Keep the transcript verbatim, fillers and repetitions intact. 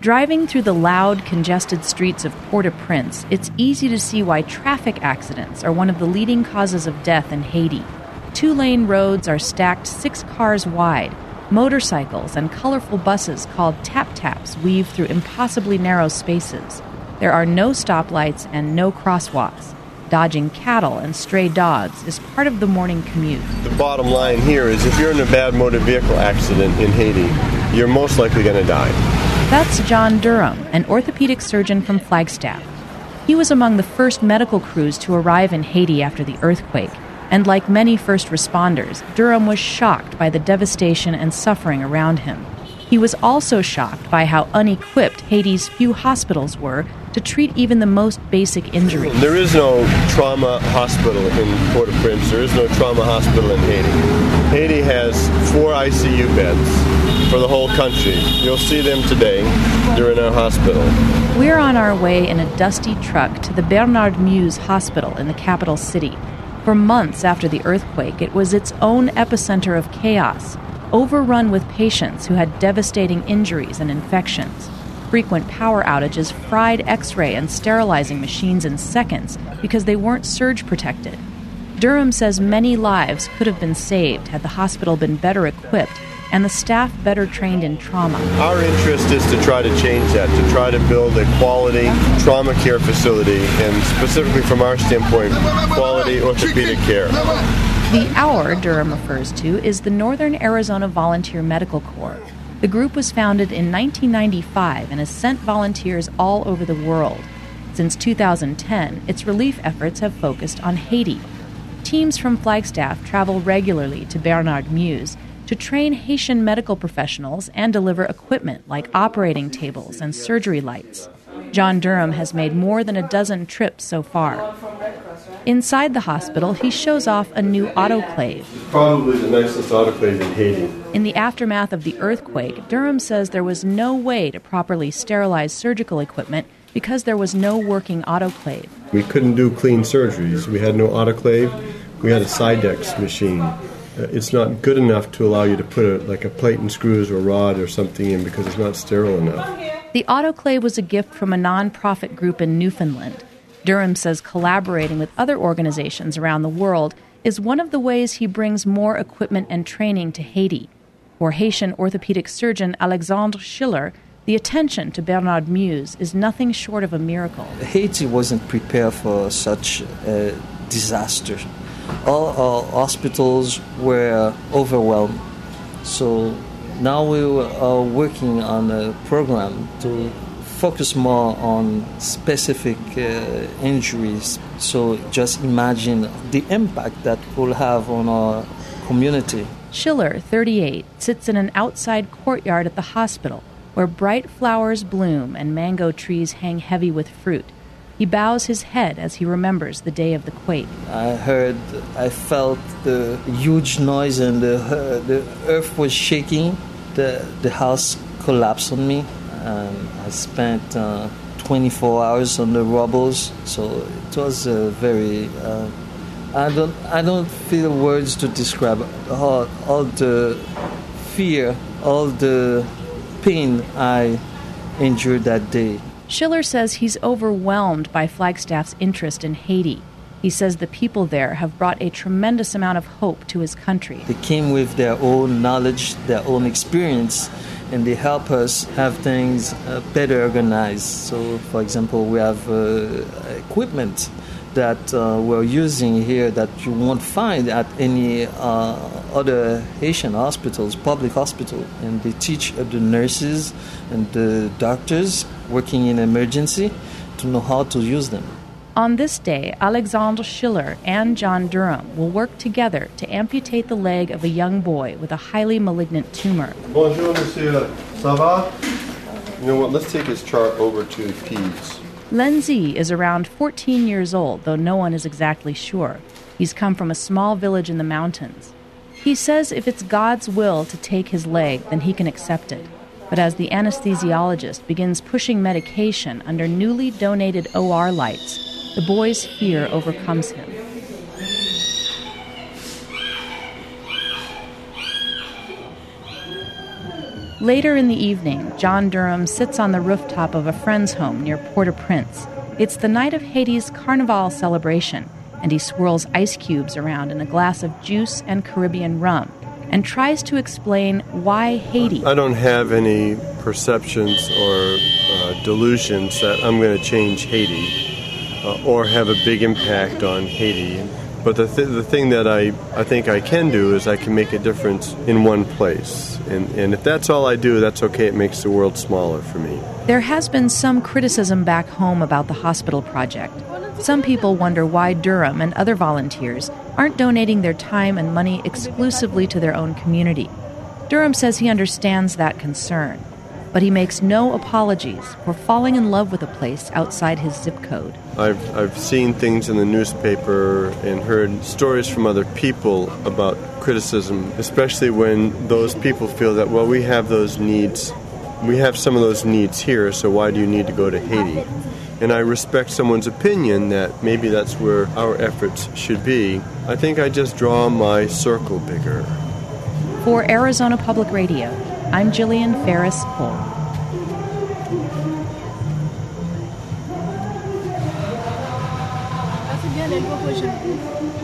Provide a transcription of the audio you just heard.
Driving through the loud, congested streets of Port-au-Prince, it's easy to see why traffic accidents are one of the leading causes of death in Haiti. Two-lane roads are stacked six cars wide. Motorcycles and colorful buses called tap-taps weave through impossibly narrow spaces. There are no stoplights and no crosswalks. Dodging cattle and stray dogs is part of the morning commute. The bottom line here is if you're in a bad motor vehicle accident in Haiti, you're most likely going to die. That's John Durham, an orthopedic surgeon from Flagstaff. He was among the first medical crews to arrive in Haiti after the earthquake, and like many first responders, Durham was shocked by the devastation and suffering around him. He was also shocked by how unequipped Haiti's few hospitals were to treat even the most basic injuries. There is no trauma hospital in Port-au-Prince. There is no trauma hospital in Haiti. Haiti has four I C U beds for the whole country. You'll see them today. They're in our hospital. We're on our way in a dusty truck to the Bernard Meuse Hospital in the capital city. For months after the earthquake, it was its own epicenter of chaos, overrun with patients who had devastating injuries and infections. Frequent power outages fried X-ray and sterilizing machines in seconds because they weren't surge protected. Durham says many lives could have been saved had the hospital been better equipped and the staff better trained in trauma. Our interest is to try to change that, to try to build a quality trauma care facility, and specifically from our standpoint, quality orthopedic care. The OUR Durham refers to is the Northern Arizona Volunteer Medical Corps. The group was founded in nineteen ninety-five and has sent volunteers all over the world. Since two thousand ten, its relief efforts have focused on Haiti. Teams from Flagstaff travel regularly to Bernard Meuse to train Haitian medical professionals and deliver equipment like operating tables and surgery lights. John Durham has made more than a dozen trips so far. Inside the hospital, he shows off a new autoclave. Probably the nicest autoclave in Haiti. In the aftermath of the earthquake, Durham says there was no way to properly sterilize surgical equipment because there was no working autoclave. We couldn't do clean surgeries. We had no autoclave. We had a Sidex machine. Uh, it's not good enough to allow you to put a, like a plate and screws or a rod or something in because it's not sterile enough. The autoclave was a gift from a non-profit group in Newfoundland. Durham says collaborating with other organizations around the world is one of the ways he brings more equipment and training to Haiti. For Haitian orthopedic surgeon Alexandre Schiller, the attention to Bernard Meuse is nothing short of a miracle. Haiti wasn't prepared for such a disaster. All our hospitals were overwhelmed. So now we are working on a program to focus more on specific uh, injuries. So just imagine the impact that will have on our community. Schiller, thirty-eight, sits in an outside courtyard at the hospital where bright flowers bloom and mango trees hang heavy with fruit. He bows his head as he remembers the day of the quake. I heard, I felt the huge noise and the, uh, the earth was shaking. The, the house collapsed on me. Um, I spent uh, twenty-four hours on the rubbles, so it was a very. Uh, I don't. I don't feel words to describe all, all the fear, all the pain I endured that day. Schiller says he's overwhelmed by Flagstaff's interest in Haiti. He says the people there have brought a tremendous amount of hope to his country. They came with their own knowledge, their own experience, and they help us have things uh, better organized. So, for example, we have uh, equipment that uh, we're using here that you won't find at any uh, other Haitian hospitals, public hospital. And they teach uh, the nurses and the doctors working in emergency to know how to use them. On this day, Alexandre Schiller and John Durham will work together to amputate the leg of a young boy with a highly malignant tumor. Bonjour, monsieur. Ça va? You know what? Let's take his chart over to Peds. Lenzi is around fourteen years old, though no one is exactly sure. He's come from a small village in the mountains. He says if it's God's will to take his leg, then he can accept it. But as the anesthesiologist begins pushing medication under newly donated O R lights, the boy's fear overcomes him. Later in the evening, John Durham sits on the rooftop of a friend's home near Port-au-Prince. It's the night of Haiti's Carnival celebration, and he swirls ice cubes around in a glass of juice and Caribbean rum and tries to explain why Haiti. I don't have any perceptions or uh, delusions that I'm going to change Haiti uh, or have a big impact on Haiti. But the, th- the thing that I, I think I can do is I can make a difference in one place. And, and if that's all I do, that's okay. It makes the world smaller for me. There has been some criticism back home about the hospital project. Some people wonder why Durham and other volunteers aren't donating their time and money exclusively to their own community. Durham says he understands that concern, but he makes no apologies for falling in love with a place outside his zip code. I've, I've seen things in the newspaper and heard stories from other people about criticism, especially when those people feel that, well, we have those needs, we have some of those needs here, so why do you need to go to Haiti? And I respect someone's opinion that maybe that's where our efforts should be. I think I just draw my circle bigger. For Arizona Public Radio, I'm Jillian Ferris Cole. That's again,